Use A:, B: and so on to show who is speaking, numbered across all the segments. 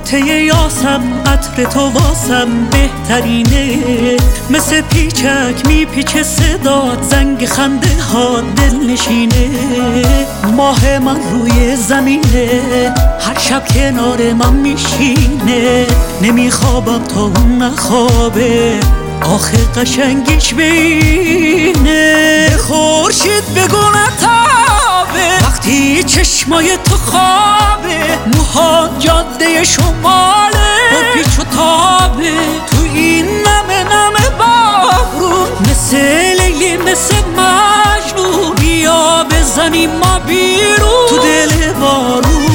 A: نقطه یاسم، عطر تو واسم بهترینه. مثل پیچک میپیچه صدات، زنگ خنده ها دل نشینه. ماه من روی زمینه، هر شب کنار من میشینه. نمیخوابم تا اون نخوابه، آخه قشنگیش بینه. خورشید بگو نتابه وقتی چشمای تو خوابه. موها جاده شماله، با پیچ و تابه. تو این نمه نمه بارون، مثل لیلی مثل مجنون. بیا بزنیم ما بیرون تو دل بارون.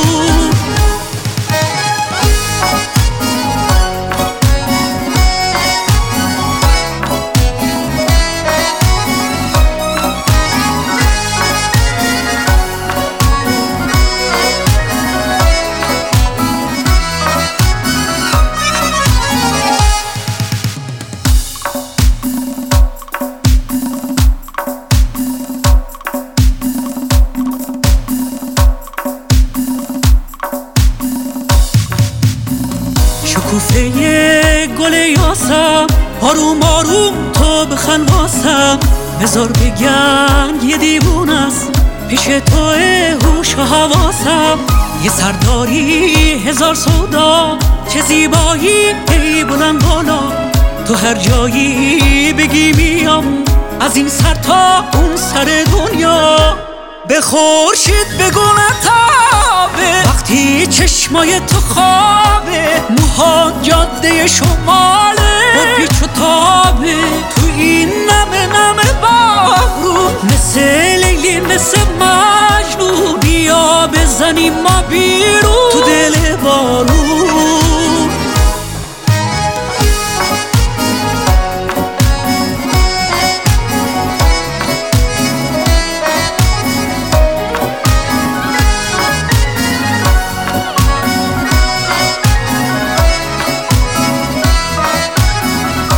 A: شکوفه گل یاسم، آروم آروم تو بخند واسم. بذار بگن یه دیوون است، پیش توه هوش و حواسم. یه سرداری هزار سودا، چه زیبایی ای بلند بالا. تو هر جایی بگی میام، از این سر تا اون سر دنیا. به خورشید بگو نتابه وقتی چشمای تو خوابه. موها جاده شماله، با پیچ و تابه. تو این نمه نمه بارون، مثل لیلی مثل مجنون. بیا بزنیم ما بیرون تو دل بارون.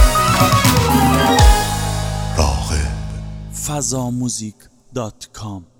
B: fazamusic.com